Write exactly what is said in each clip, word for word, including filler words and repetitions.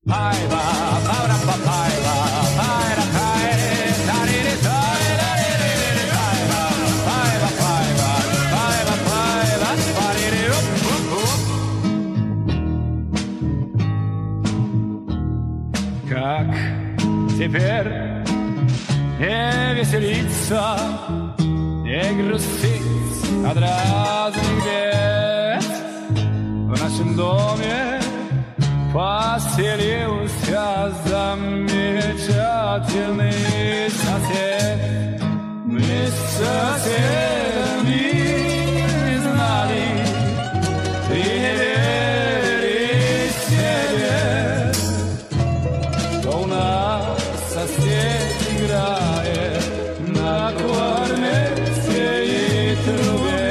Как теперь не веселиться, не грустить от разных бед? В нашем доме поселился замечательный сосед. Мы с соседями не знали и не верили себе, что у нас сосед играет на кларнете и трубе.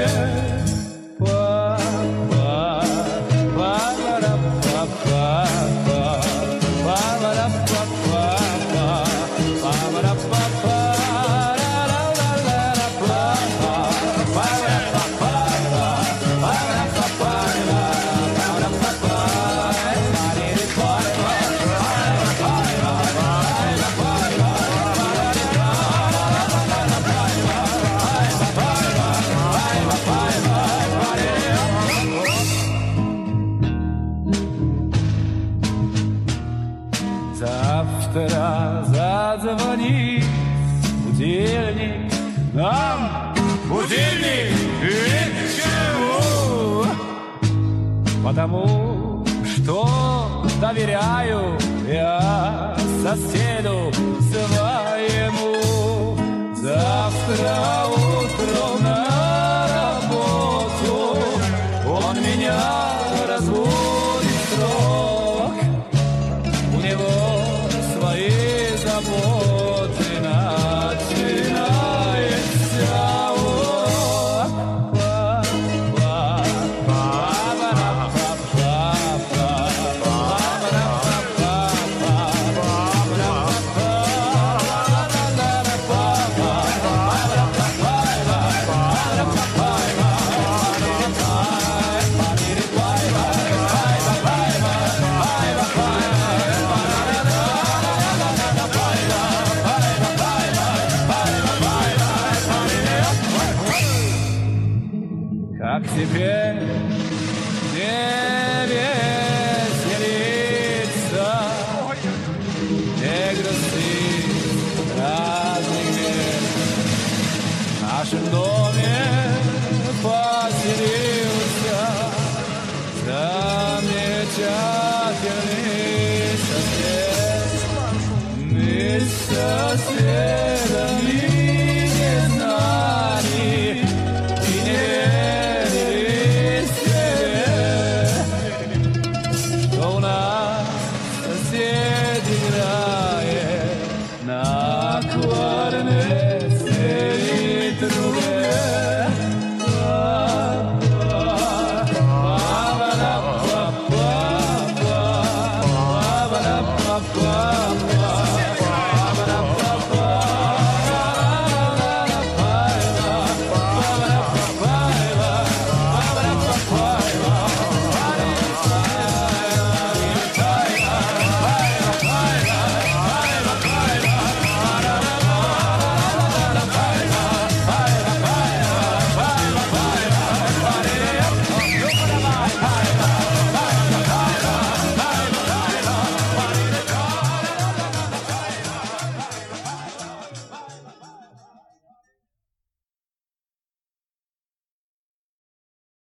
Завтра зазвонит будильник нам, будильник, ведь чему? Потому что доверяю я соседу своему. Завтра утром на работу он меня разбудит срок. У него свои заботы, начинается урок. Как теперь не веселиться, не грустить разных бед? В нашем доме поселился замечательный сосед. Мы сосед.